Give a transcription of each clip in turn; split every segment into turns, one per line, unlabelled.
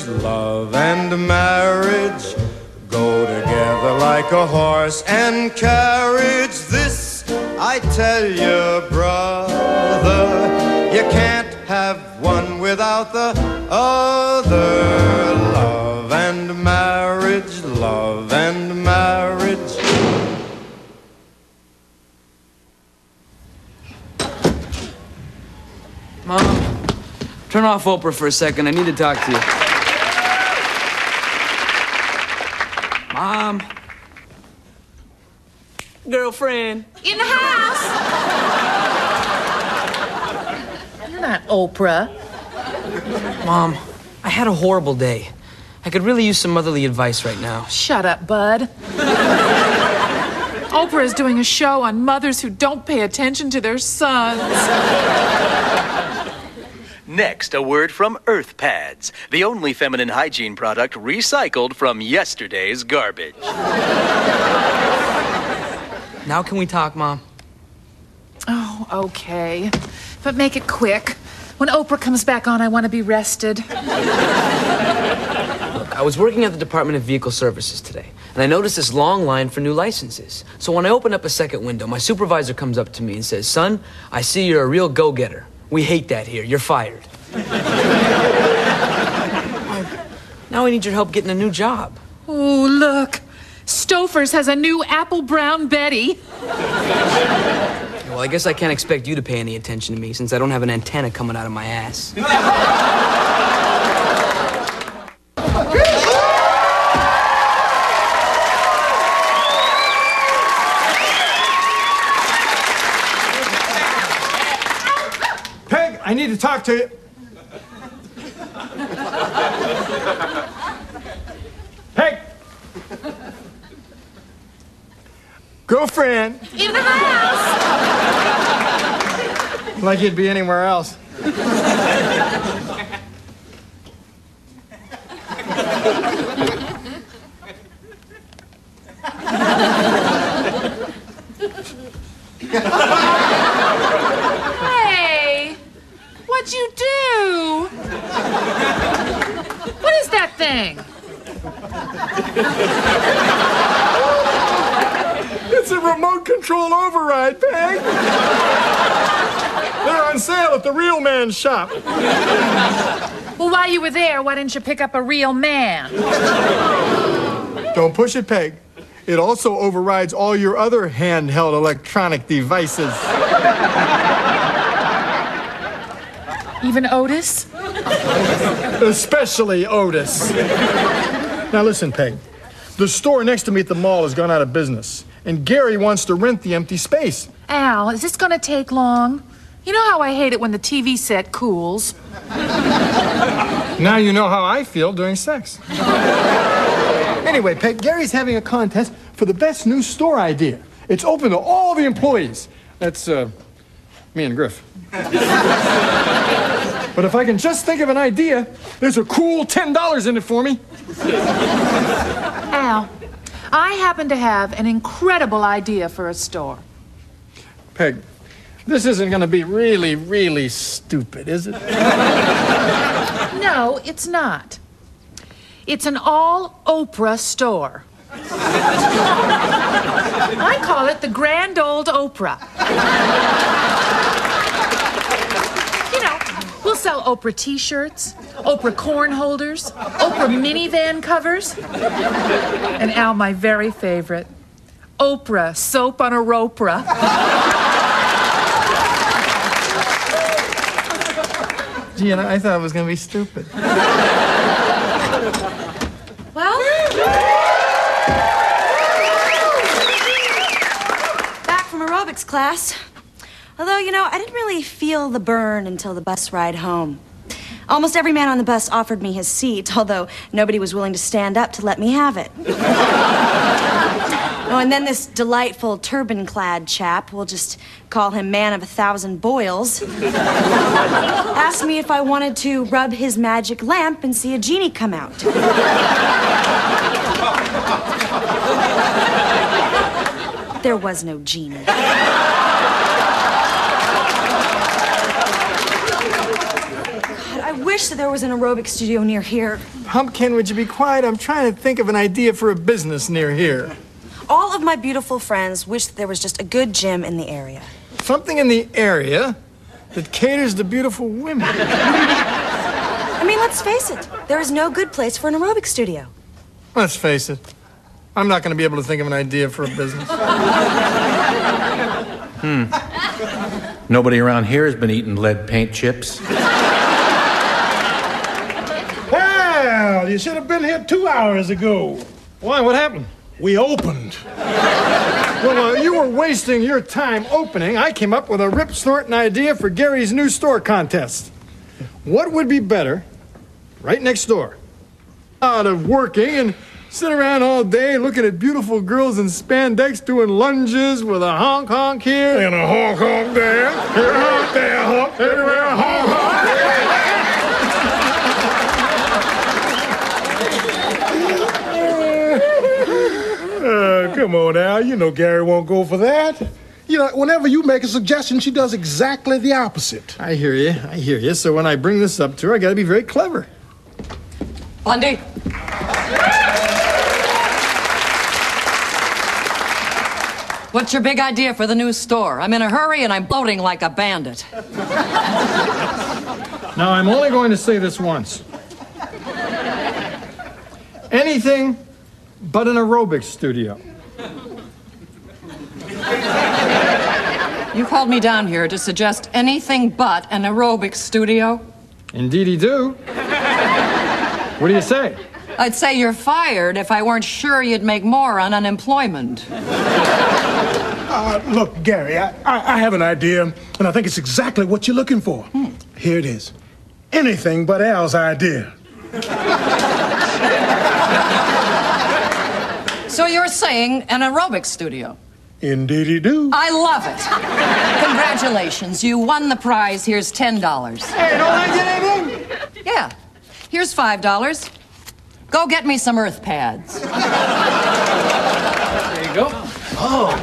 love and marriage go together like a horse and carriage. This I tell you, brother, you can't have one without the other. Love and marriage, love and marriage.
Mom, turn off Oprah for a second. I need to talk to you. Mom. Girlfriend.
In the house. You're not Oprah.
Mom, I had a horrible day. I could really use some motherly advice right now.
Shut up, bud. Oprah is doing a show on mothers who don't pay attention to their sons.
Next, a word from Earth Pads, the only feminine hygiene product recycled from yesterday's garbage.
Now can we talk, Mom?
Oh, okay. But make it quick. When Oprah comes back on, I want to be rested.
Look, I was working at the Department of Vehicle Services today, and I noticed this long line for new licenses. So when I open up a second window, my supervisor comes up to me and says, "Son, I see you're a real go-getter. We hate that here. You're fired." Now I need your help getting a new job.
Oh, look. Stouffer's has a new apple brown Betty.
Well, I guess I can't expect you to pay any attention to me since I don't have an antenna coming out of my ass.
Peg, I need to talk to you. Peg! Girlfriend!
In the house!
Like you'd be anywhere else.
Hey! What'd you do? What is that thing?
It's a remote control override, Peg. They're on sale at the Real Man shop.
Well, while you were there, why didn't you pick up a real man?
Don't push it, Peg. It also overrides all your other handheld electronic devices.
Even Otis?
Especially Otis. Now listen, Peg. The store next to me at the mall has gone out of business, and Gary wants to rent the empty space.
Al, is this gonna take long? You know how I hate it when the TV set cools.
Now you know how I feel during sex. Anyway, Peg, Gary's having a contest for the best new store idea. It's open to all the employees. That's, me and Griff. But if I can just think of an idea, there's a cool $10 in it for me.
Al, I happen to have an incredible idea for a store.
Peg, this isn't going to be really, really stupid, is it?
No, it's not. It's an all-Oprah store. I call it the Grand Old Oprah. You know, we'll sell Oprah t-shirts, Oprah corn holders, Oprah minivan covers, and Al, my very favorite, Oprah soap on a Ropra.
Gee, and I thought it was going to be stupid.
Well, back from aerobics class. Although, you know, I didn't really feel the burn until the bus ride home. Almost every man on the bus offered me his seat, although nobody was willing to stand up to let me have it. Oh, and then this delightful turban-clad chap, we'll just call him Man of 1,000 Boils, asked me if I wanted to rub his magic lamp and see a genie come out. There was no genie. God, I wish wish that there was an aerobic studio near here.
Pumpkin, would you be quiet? I'm trying to think of an idea for a business near here.
All of my beautiful friends wish that there was just a good gym in the area.
Something in the area that caters to beautiful women.
I mean, let's face it. There is no good place for an aerobic studio.
Let's face it. I'm not going to be able to think of an idea for a business.
Nobody around here has been eating lead paint chips.
Well, you should have been here 2 hours ago.
Why? What happened?
We opened.
Well, you were wasting your time opening. I came up with a rip-snorting idea for Gary's new store contest. What would be better right next door? Out of working and sit around all day looking at beautiful girls in spandex doing lunges with a honk-honk here
And a honk-honk there. Here, honk there, honk. Everywhere, honk-honk. Come on, Al. You know Gary won't go for that. You know, whenever you make a suggestion, she does exactly the opposite.
I hear you. I hear you. So when I bring this up to her, I got to be very clever.
Bundy. What's your big idea for the new store? I'm in a hurry and I'm bloating like a bandit.
Now, I'm only going to say this once. Anything but an aerobics studio.
You called me down here to suggest anything but an aerobics studio?
Indeedy do. What do you say?
I'd say you're fired if I weren't sure you'd make more on unemployment.
Look, Gary, I have an idea, and I think it's exactly what you're looking for. Here it is. Anything but Al's idea.
So you're saying an aerobics studio?
Indeedy do.
I love it. Congratulations, you won the prize. Here's $10.
Hey, don't I get anything?
Yeah, here's $5. Go get me some earth pads.
There you go.
Oh,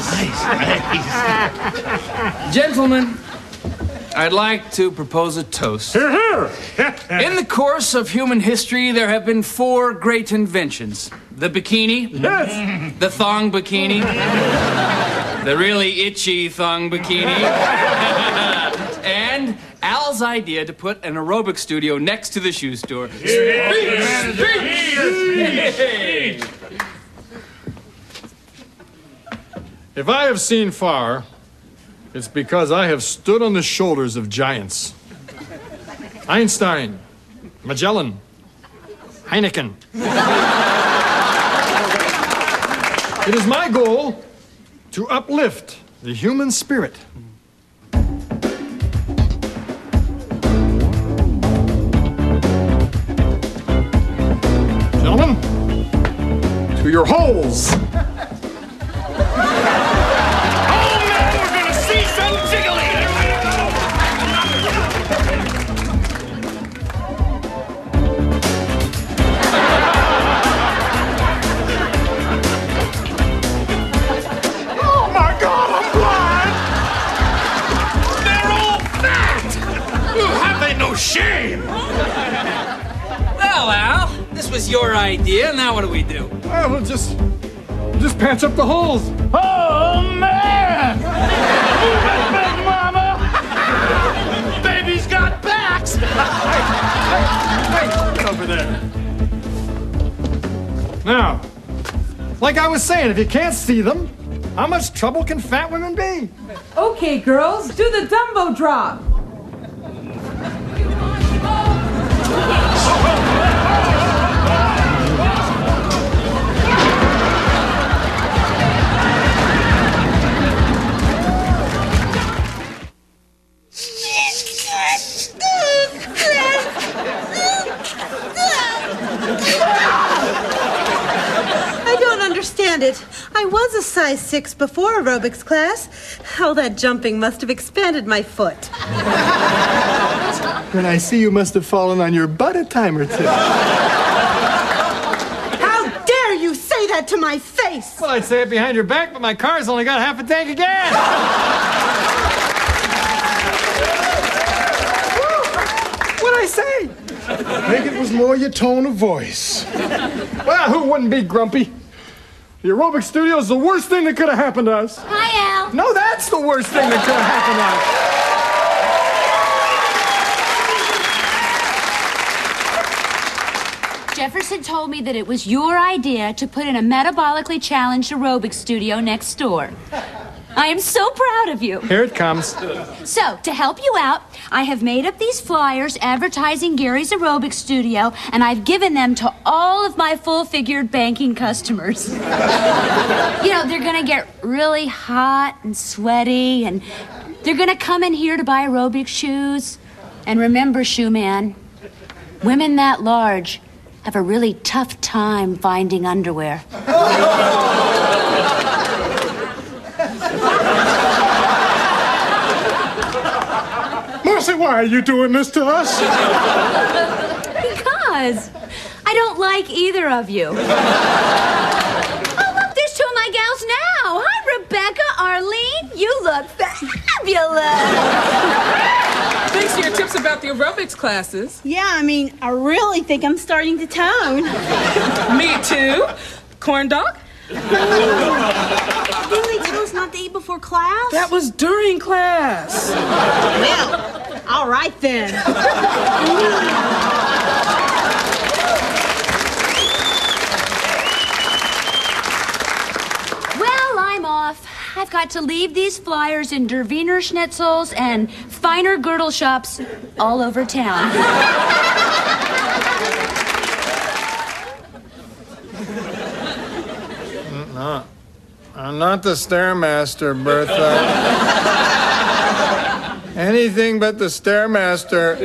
nice.
Gentlemen, I'd like to propose a toast. In the course of human history, there have been 4 great inventions. The bikini, the thong bikini, the really itchy thong bikini, and Al's idea to put an aerobic studio next to the shoe store.
If I have seen far, it's because I have stood on the shoulders of giants. Einstein, Magellan, Heineken. It is my goal to uplift the human spirit. Gentlemen, to your holes.
Shame! Well, Al, this was your idea. Now what do we do?
Well, we'll just patch up the holes.
Oh, man! Big mama! Baby's got backs!
Hey, get over there. Now, like I was saying, if you can't see them, how much trouble can fat women be?
Okay, girls, do the Dumbo drop.
It. I was a size 6 before aerobics class. All that jumping must have expanded my foot.
Then I see you must have fallen on your butt a time or two.
How dare you say that to my face?
Well, I'd say it behind your back, but my car's only got half a tank of gas. What'd I say?
I think it was more your tone of voice.
Well, who wouldn't be grumpy? The aerobic studio is the worst thing that could have happened to us.
Hi, Al.
No, that's the worst thing that could have happened to us.
Jefferson told me that it was your idea to put in a metabolically challenged aerobic studio next door. I am so proud of you.
Here it comes.
So, to help you out, I have made up these flyers advertising Gary's aerobic studio, and I've given them to all of my full-figured banking customers. You know, they're gonna get really hot and sweaty, and they're gonna come in here to buy aerobic shoes. And remember, shoe man, women that large have a really tough time finding underwear.
Marcy, why are you doing this to us?
Because I don't like either of you. Oh, look, there's two of my gals now. Hi, Rebecca, Arlene. You look fabulous.
Thanks for your tips about the aerobics classes.
Yeah, I really think I'm starting to tone.
Me too. Corn dog?
Didn't they tell us not to eat before class?
That was during class.
Well, all right then.
Well, I'm off. I've got to leave these flyers in Der Wiener Schnitzels and finer girdle shops all over town.
No, I'm not the Stairmaster, Bertha. Anything but the Stairmaster.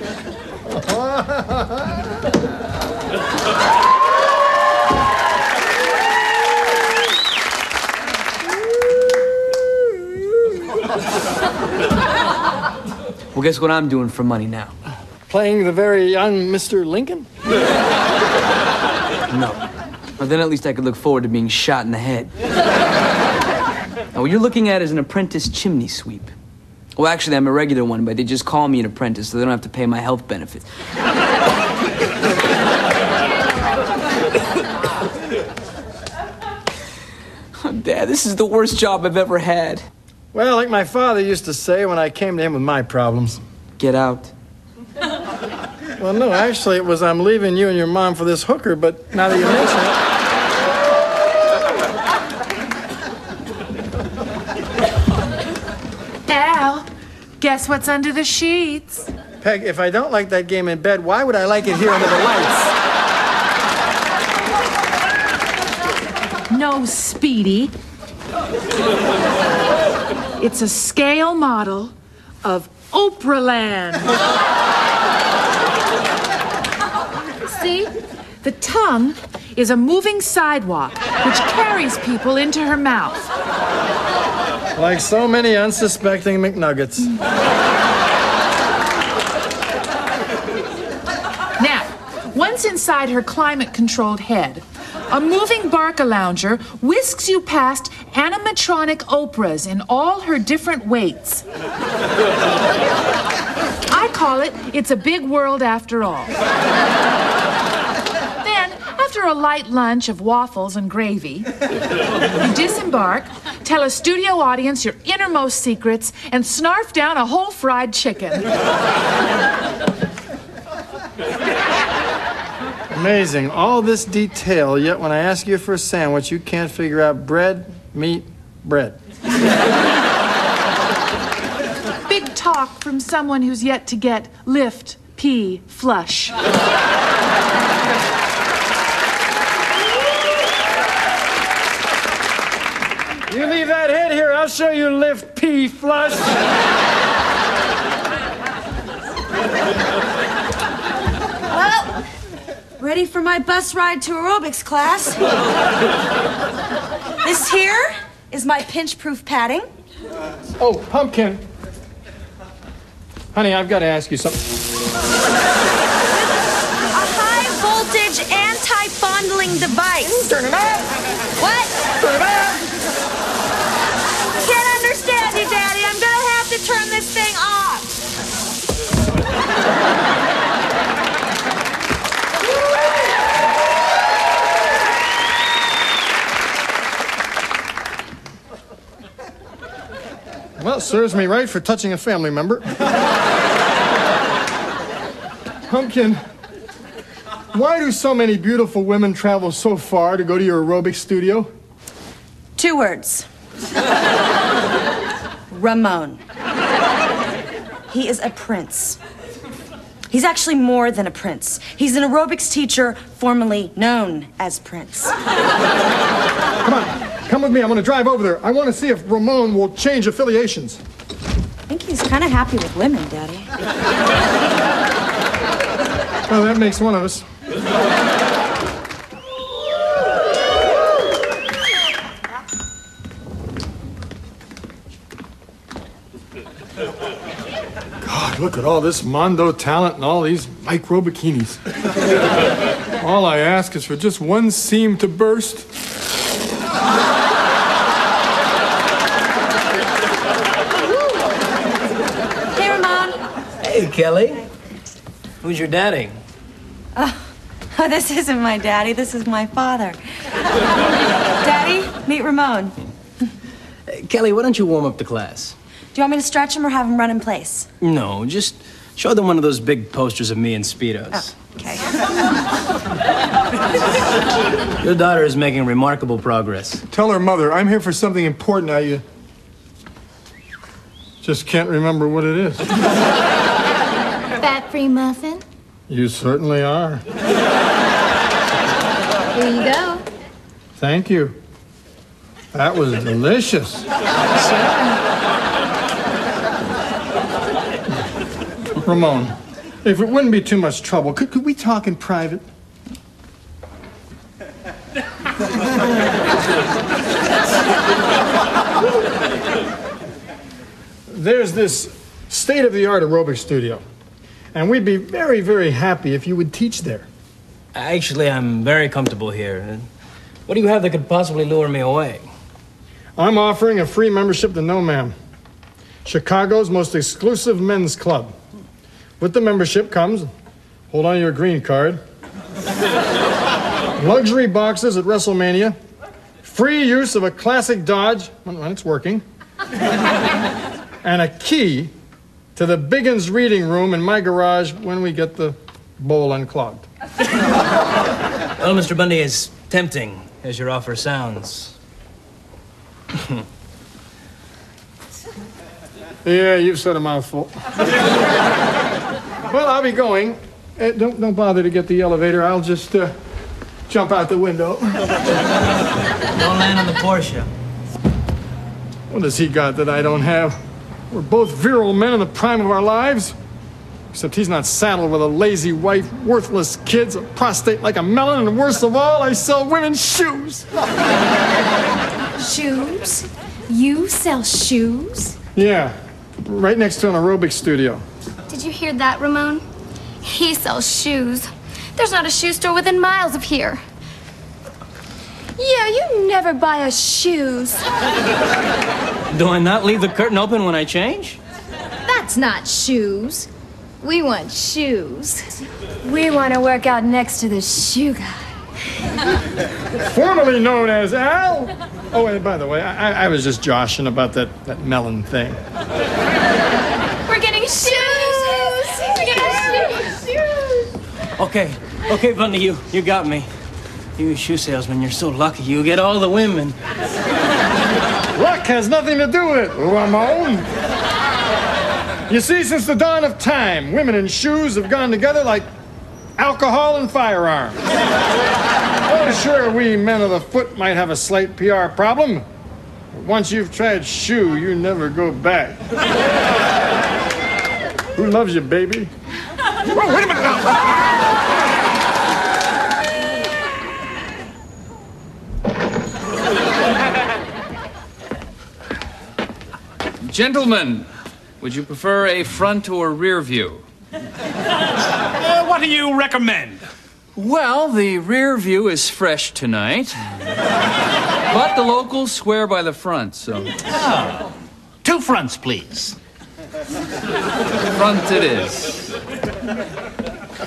Well, guess what I'm doing for money now?
Playing the very young Mr. Lincoln?
No. Well, then at least I could look forward to being shot in the head. Now, what you're looking at is an apprentice chimney sweep. Well, actually, I'm a regular one, but they just call me an apprentice so they don't have to pay my health benefits. Oh, Dad, this is the worst job I've ever had.
Well, like my father used to say when I came to him with my problems.
Get out.
Well, no, actually, it was I'm leaving you and your mom for this hooker, but now that you mention it...
Al, guess what's under the sheets?
Peg, if I don't like that game in bed, why would I like it here under the lights?
No, Speedy. It's a scale model of Oprahland. See? The tongue is a moving sidewalk which carries people into her mouth.
Like so many unsuspecting McNuggets.
Now, once inside her climate-controlled head, a moving Barcalounger whisks you past animatronic Oprahs in all her different weights. I call it, it's a big world after all. Then, after a light lunch of waffles and gravy, you disembark, tell a studio audience your innermost secrets, and snarf down a whole fried chicken.
Amazing. All this detail, yet when I ask you for a sandwich, you can't figure out bread, meat, bread.
Big talk from someone who's yet to get lift, pee, flush.
You leave that head here, I'll show you lift, pee, flush.
Well, ready for my bus ride to aerobics class. This here is my pinch-proof padding.
Oh, Pumpkin. Honey, I've got to ask you something.
A high-voltage anti-fondling device.
Turn it on.
What?
Turn it on.
Can't understand you, Daddy. I'm gonna have to turn this thing off.
Well, serves me right for touching a family member. Pumpkin, why do so many beautiful women travel so far to go to your aerobics studio?
2 words. Ramon. He is a prince. He's actually more than a prince. He's an aerobics teacher formerly known as Prince.
Come on, come with me. I'm going to drive over there. I want to see if Ramon will change affiliations.
I think he's kind of happy with women, Daddy.
Well, that makes one of us. God, look at all this Mondo talent and all these micro bikinis. All I ask is for just one seam to burst.
Hey, Ramon.
Hey, Kelly. Who's your daddy?
Oh, this isn't my daddy. This is my father. Daddy, meet Ramon.
Kelly, why don't you warm up the class?
Do you want me to stretch him or have him run in place?
No, just show them one of those big posters of me in Speedos.
Oh, okay.
Your daughter is making remarkable progress.
Tell her mother I'm here for something important. I just can't remember what it is.
Fat-free muffin?
You certainly are.
Here you go.
Thank you. That was delicious. Ramon, if it wouldn't be too much trouble, could we talk in private? There's this state-of-the-art aerobics studio, and we'd be very, very happy if you would teach there.
Actually, I'm very comfortable here. What do you have that could possibly lure me away?
I'm offering a free membership to No Ma'am, Chicago's most exclusive men's club. With the membership comes, hold on to your green card, luxury boxes at WrestleMania, free use of a classic Dodge when it's working, and a key to the Biggins reading room in my garage when we get the bowl unclogged.
Well, Mr. Bundy, as tempting as your offer sounds.
Yeah, you've said a mouthful. Well, I'll be going. Don't bother to get the elevator. I'll just jump out the window.
Don't land on the Porsche.
What has he got that I don't have? We're both virile men in the prime of our lives. Except he's not saddled with a lazy wife, worthless kids, a prostate like a melon, and worst of all, I sell women's shoes.
Shoes? You sell shoes?
Yeah, right next to an aerobics studio.
Did you hear that, Ramon? He sells shoes. There's not a shoe store within miles of here. Yeah, you never buy us shoes.
Do I not leave the curtain open when I change?
That's not shoes. We want shoes. We want to work out next to the shoe guy.
Formerly known as Al. Oh, and by the way, I was just joshing about that melon thing.
We're getting shoes! We're getting shoes!
Okay, Bundy, you got me. You shoe salesman, you're so lucky. You get all the women.
Luck has nothing to do with it, Ramon. You see, since the dawn of time, women and shoes have gone together like alcohol and firearms. Oh, sure, we men of the foot might have a slight PR problem. But once you've tried shoe, you never go back. Who loves you, baby? Oh, wait a minute now.
Gentlemen, would you prefer a front or rear view?
What do you recommend?
Well, the rear view is fresh tonight. But the locals swear by the front, so...
Oh. 2 fronts, please.
Front it is.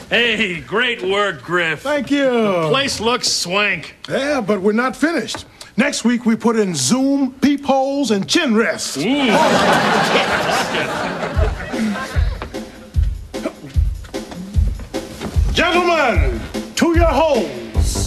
Hey, great work, Griff.
Thank you.
The place looks swank.
Yeah, but we're not finished. Next week, we put in Zoom, peepholes, and chin rests. Gentlemen, to your holes.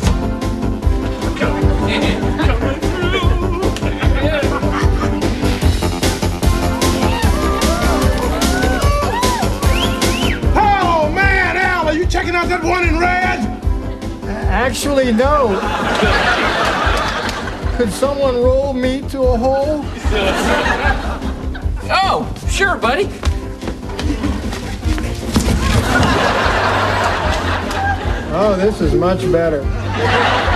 Oh, man, Al, are you checking out that one in red?
Actually, no. Could someone roll me to a hole?
Oh, sure, buddy.
Oh, this is much better.